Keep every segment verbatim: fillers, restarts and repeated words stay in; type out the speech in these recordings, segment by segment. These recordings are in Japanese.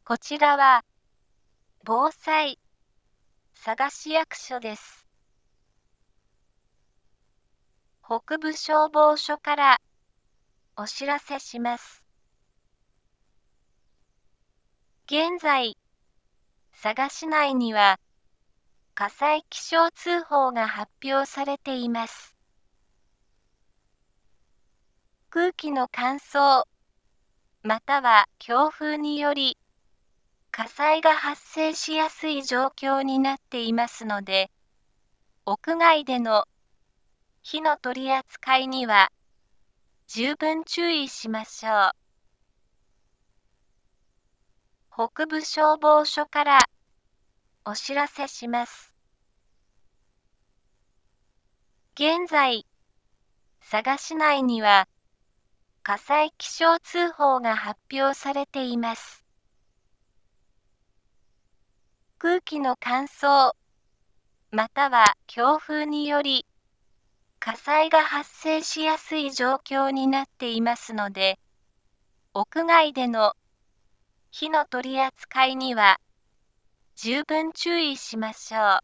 こちらは、防災佐賀市役所です。北部消防署からお知らせします。現在、佐賀市内には火災気象通報が発表されています。空気の乾燥、または強風により、火災が発生しやすい状況になっていますので、屋外での火の取り扱いには十分注意しましょう。北部消防署からお知らせします。現在、佐賀市内には火災気象通報が発表されています。空気の乾燥、または強風により、火災が発生しやすい状況になっていますので、屋外での火の取り扱いには十分注意しましょう。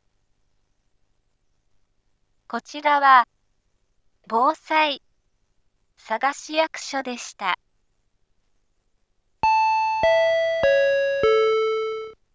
こちらは、防災佐賀市役所でした。